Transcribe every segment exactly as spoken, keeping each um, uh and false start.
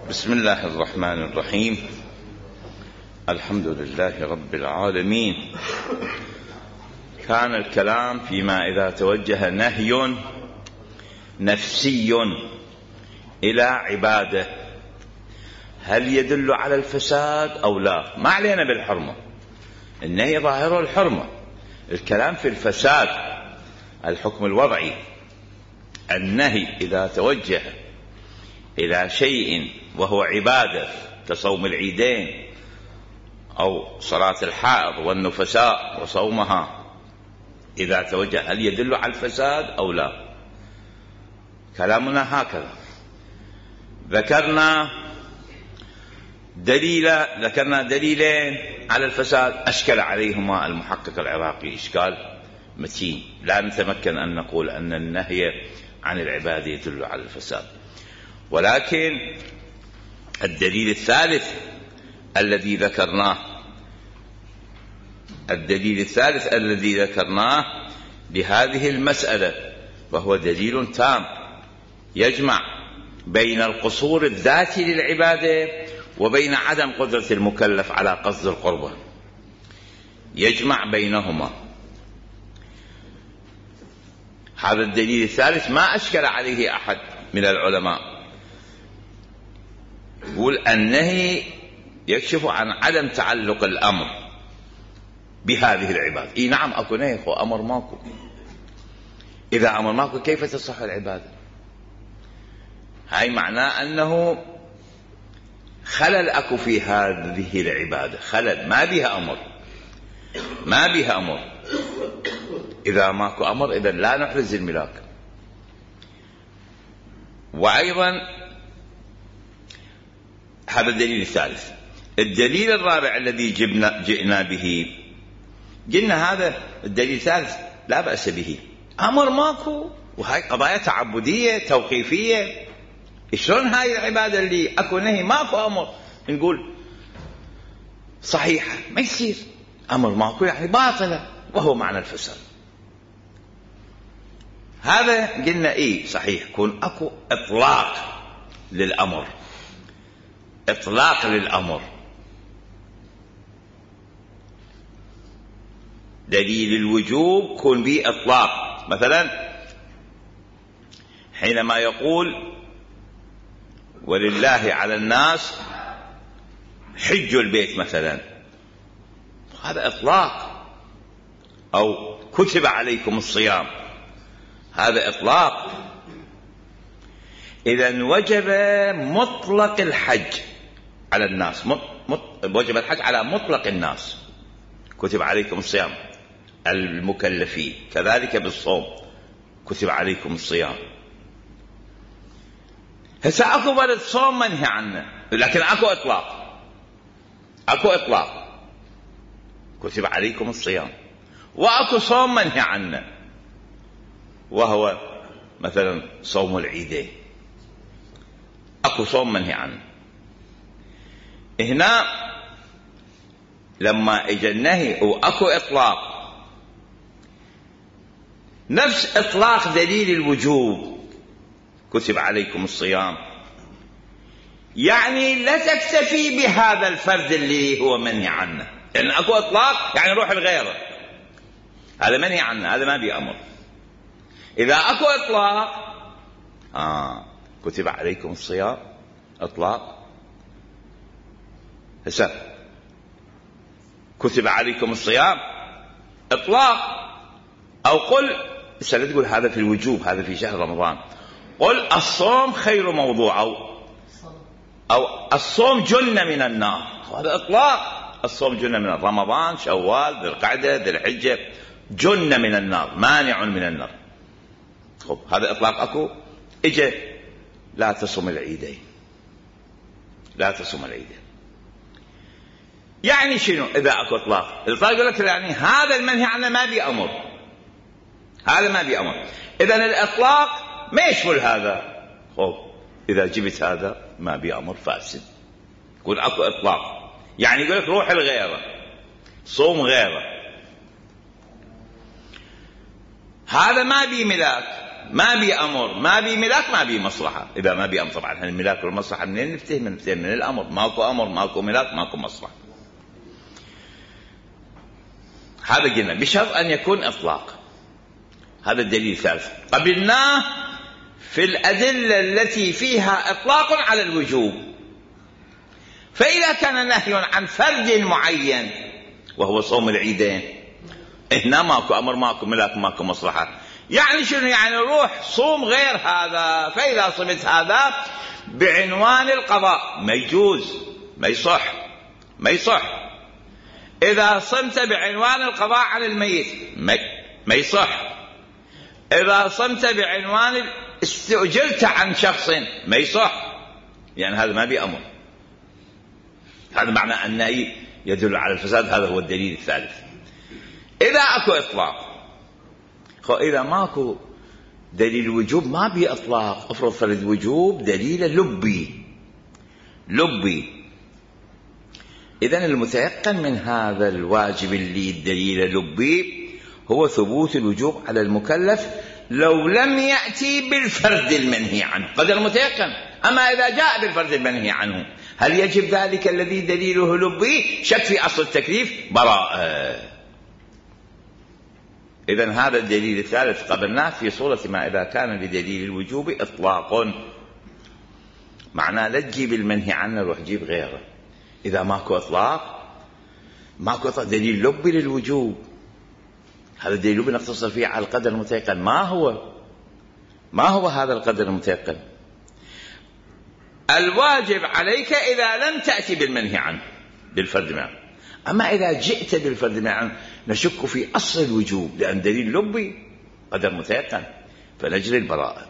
بسم الله الرحمن الرحيم. الحمد لله رب العالمين. كان الكلام فيما إذا توجه نهي نفسي إلى عبادة هل يدل على الفساد أو لا؟ ما علينا بالحرمة، النهي ظاهره الحرمة. الكلام في الفساد الحكم الوضعي. النهي إذا توجه إلى شيء وهو عبادة كصوم العيدين أو صلاة الحائض والنفساء وصومها، إذا توجه هل يدل على الفساد أو لا؟ كلامنا هكذا. ذكرنا دليلا ذكرنا دليلين على الفساد أشكل عليهما المحقق العراقي إشكال متين، لا نتمكن أن نقول أن النهي عن العبادة يدل على الفساد. ولكن الدليل الثالث الذي ذكرناه الدليل الثالث الذي ذكرناه لهذه المسألة وهو دليل تام يجمع بين القصور الذاتي للعبادة وبين عدم قدرة المكلف على قصد القربة، يجمع بينهما. هذا الدليل الثالث ما أشكل عليه أحد من العلماء، يقول النهي يكشف عن عدم تعلق الأمر بهذه العبادة. إيه نعم أكو نهي، أكو أمر ماكو. إذا أمر ماكو كيف تصح العبادة؟ هاي معناه أنه خلل أكو في هذه العبادة، خلل ما بها أمر ما بها أمر إذا ماكو أمر إذن لا نحرز الملاك. وأيضا هذا الدليل الثالث. الدليل الرابع الذي جبنا جئنا به، قلنا هذا الدليل الثالث لا بأس به، أمر ماكو وهاي قضايا تعبدية توقيفية. شلون هاي العبادة اللي أكو نهي ماكو أمر نقول صحيحة؟ ما يصير، أمر ماكو يعني باطلة، وهو معنى الفساد. هذا قلنا إيه صحيح، يكون أكو إطلاق للأمر، إطلاق للأمر. دليل الوجوب يكون به إطلاق. مثلا حينما يقول ولله على الناس حج البيت مثلا، هذا إطلاق. أو كتب عليكم الصيام، هذا إطلاق. إذن وجب مطلق الحج على الناس، مط... مط... وجب الحج على مطلق الناس. كتب عليكم الصيام المكلفين، كذلك بالصوم كتب عليكم الصيام. هسه اكو برد صوم منهي عنه، لكن اكو اطلاق اكو اطلاق كتب عليكم الصيام، واكو صوم منهي عنه وهو مثلا صوم العيدين، اكو صوم منهي عنه. هنا لما اجى النهي واكو اطلاق، نفس اطلاق دليل الوجوب كتب عليكم الصيام، يعني لا تكتفي بهذا الفرد اللي هو منهي عنه، لان اكو اطلاق يعني روح الغيره، هذا منهي عنه، هذا ما بي امر. اذا اكو اطلاق آه كتب عليكم الصيام اطلاق. هسه كتب عليكم الصيام اطلاق. او قل هسه لا تقول هذا في الوجوب، هذا في شهر رمضان، قل الصوم خير موضوع، او او الصوم جنة من النار، هذا اطلاق. الصوم جنة من رمضان شوال ذي القعدة ذي الحجة، جنة من النار، مانع من النار. خب هذا اطلاق اكو. اجى لا تصوم العيدين، لا تصوم العيدين، يعني شنو؟ اذا اكو اطلاق، الاطلاق يقول لك يعني هذا المنهي عنه ما بي امر، هذا ما بي امر. اذا الاطلاق ما يشمل هذا. خب اذا جبت هذا ما بي امر فاسد، يقول اكو اطلاق، يعني يقول لك روح الغيره، صوم غيره، هذا ما بي ملاك، ما بي أمر ما بي ملاك ما بي مصلحة. إذا ما بي أمر طبعا الملاك والمصلحة منين نفتهم؟ من نفتهم من الأمر. ماكو أمر ماكو ملاك ماكو مصلحة. هذا قلنا بشرط أن يكون إطلاق. هذا الدليل الثالث قبلناه في الأدلة التي فيها إطلاق على الوجوب. فإذا كان نهي عن فرد معين وهو صوم العيدين، هنا ماكو أمر ماكو ملاك ماكو مصلحة. يعني شنو؟ يعني روح صوم غير هذا. فإذا صمت هذا بعنوان القضاء ما يجوز ما يصح ما يصح. إذا صمت بعنوان القضاء عن الميت ما يصح. إذا صمت بعنوان استؤجرت عن شخص ما يصح. يعني هذا ما بأمر. هذا معنى أنه يدل على الفساد. هذا هو الدليل الثالث. إذا أكو إطلاق، إذا ماكو دليل الوجوب ما بي إطلاق. أفرض فرد وجوب دليل لبي لبي إذن المتيقن من هذا الواجب اللي الدليل لبي هو ثبوت الوجوب على المكلف لو لم يأتي بالفرد المنهي عنه. قدر متيقن. أما إذا جاء بالفرد المنهي عنه هل يجب ذلك الذي دليله لبي؟ شك في أصل التكليف براءة. إذن هذا الدليل الثالث قبلناه في صورة ما إذا كان لدليل الوجوب إطلاق. معناه لا تجيب المنهي عنه روح جيب غيره. إذا ماكو إطلاق ماكو إطلاق دليل لبي للوجوب. هذا الدليل لبي نقتصر فيه على القدر المتيقن. ما هو ما هو هذا القدر المتيقن؟ الواجب عليك إذا لم تأتي بالمنهي عنه بالفرد معه. أما إذا جئت بالفرد معه نشك في أصل الوجوب لأن دليل لبي قدر متيقن فنجري البراءة.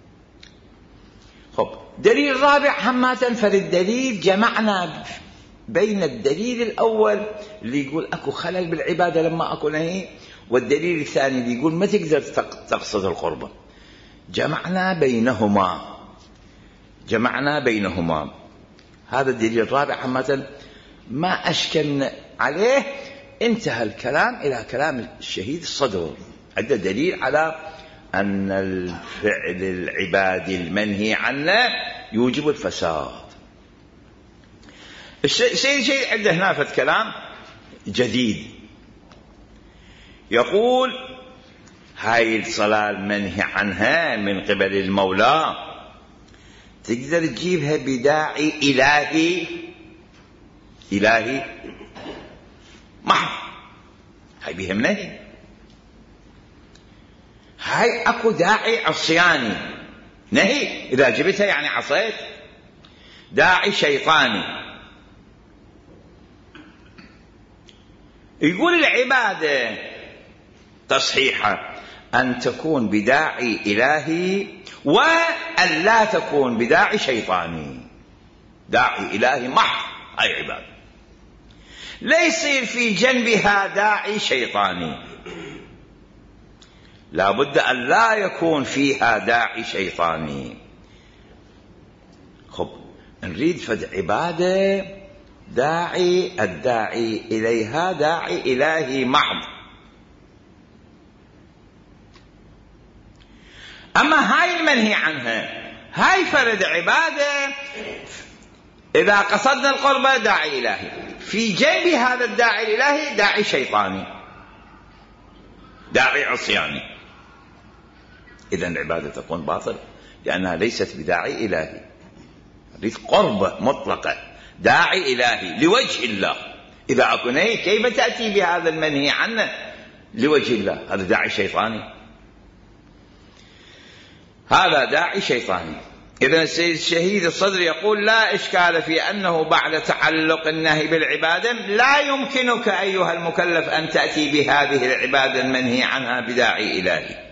خب دليل رابع همة. فالدليل جمعنا بين الدليل الأول اللي يقول أكو خلل بالعبادة لما أكو نهي، والدليل الثاني اللي يقول ما تقدر تقصد القربة. جمعنا بينهما جمعنا بينهما هذا الدليل الرابع همة ما أشكل عليه. انتهى الكلام إلى كلام الشهيد الصدر. عنده دليل على أن الفعل العبادي المنهي عنه يوجب الفساد. الشيء شيء عنده هنا كلام جديد. يقول هاي الصلاة المنهي عنها من قبل المولى تقدر تجيبها بداعي إلهي إلهي محض. هاي بهم نهي. هاي أكو داعي عصياني نهي. إذا جبتها يعني عصيت. داعي شيطاني يقول العبادة تصحيحة أن تكون بداعي إلهي وأن لا تكون بداعي شيطاني. داعي إلهي محض هاي عبادة. لا يصير في جنبها داعي شيطاني. لا بد أن لا يكون فيها داعي شيطاني. خب نريد فد عبادة داعي الداعي إليها داعي إلهي محض. أما هاي المنهي عنها هاي فرد عبادة إذا قصدنا القربة داعي إلهي، في جنب هذا الداعي الإلهي داعي شيطاني داعي عصياني. إذن العبادة تكون باطل لأنها ليست بداعي إلهي. هذه قربة مطلقة داعي إلهي لوجه الله. إذا أكون كيف تأتي بهذا المنهي عنه لوجه الله؟ هذا داعي شيطاني. هذا داعي شيطاني. إذن السيد الشهيد الصدر يقول لا إشكال في أنه بعد تعلق النهي بالعبادة لا يمكنك أيها المكلف أن تأتي بهذه العبادة المنهي عنها بداعي إلهي.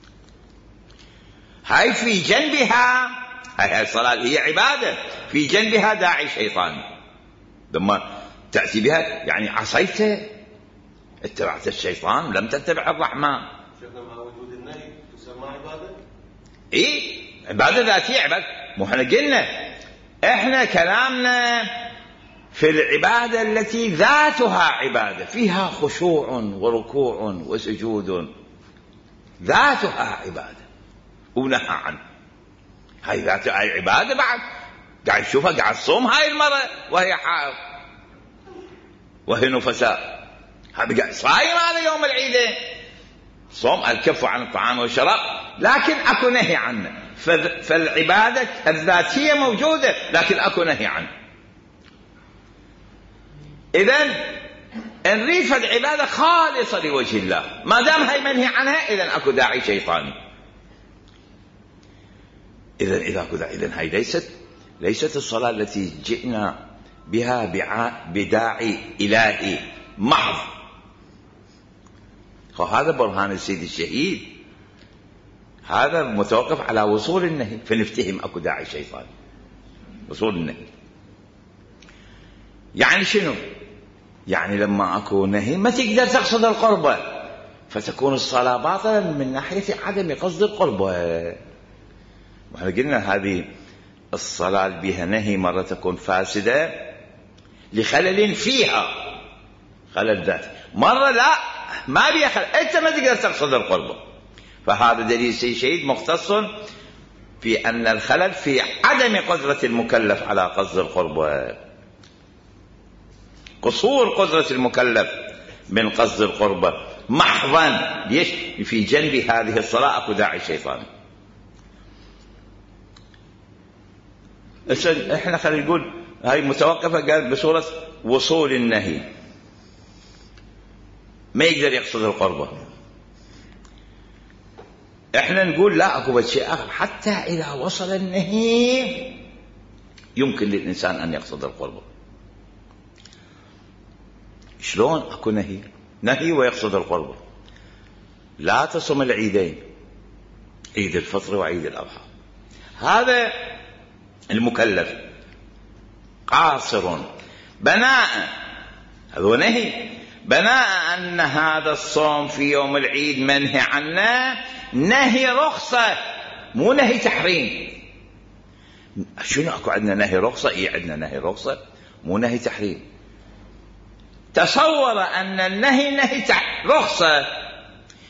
هاي في جنبها هاي الصلاة هي عبادة في جنبها داعي شيطاني. لما تأتي بها يعني عصيت اتبعت الشيطان لم تتبع الرحمن. شيخنا مع وجود النهي تسمى عبادة؟ إيه عبادة ذاتية. عبادة مو احنا قلنا احنا كلامنا في العبادة التي ذاتها عبادة فيها خشوع وركوع وسجود ذاتها عبادة. ونهى عنه. هاي ذات هاي عبادة بعد، قاعد تشوفها قاعد تصوم هاي المرة وهي حائض وهي نفساء، هذا قاعد صايم هذا يوم العيدين، صوم الكف عن الطعام والشراب، لكن أكو نهي عنه. فالعبادة الذاتية موجودة لكن أكو نهي عنه. إذن نريد العبادة خالصة لوجه الله، ما دام هي منهي عنها إذن أكو داعي شيطاني. إذن إذا أكو داعي إذن هي ليست ليست الصلاة التي جئنا بها بداعي إلهي محض. هذا برهان السيد الشهيد، هذا متوقف على وصول النهي، فنفتهم أكو داعي شيطاني. وصول النهي يعني شنو؟ يعني لما أكو نهي ما تقدر تقصد القربة، فتكون الصلاة باطلا من ناحية عدم قصد القربة. وإحنا قلنا هذه الصلاة بها نهي مرة تكون فاسدة لخلل فيها، خلل ذاتي، مرة لا ما بيها خلل، أنت ما تقدر تقصد القربة. فهذا دليل شيء مختص في أن الخلل في عدم قدرة المكلف على قصد القربة، قصور قدرة المكلف من قصد القربة محضا. ليش؟ في جنب هذه الصلاة أكو داعي شيطاني. احنا خلينا نقول هاي متوقفة قال بصورة وصول النهي، ما يقدر يقصد القربة. احنا نقول لا، اكو شيء اخر، حتى اذا وصل النهي يمكن للانسان ان يقصد القربة. شلون اكو نهي نهي ويقصد القربة؟ لا تصم العيدين، عيد الفطر وعيد الاضحى، هذا المكلف قاصر بناء، هذا نهي بناء أن هذا الصوم في يوم العيد منهي عنه، نهي رخصة مو نهي تحريم. شنو أكو عندنا نهي رخصة؟ إيه عندنا نهي رخصة مو نهي تحريم. تصور أن النهي نهي رخصة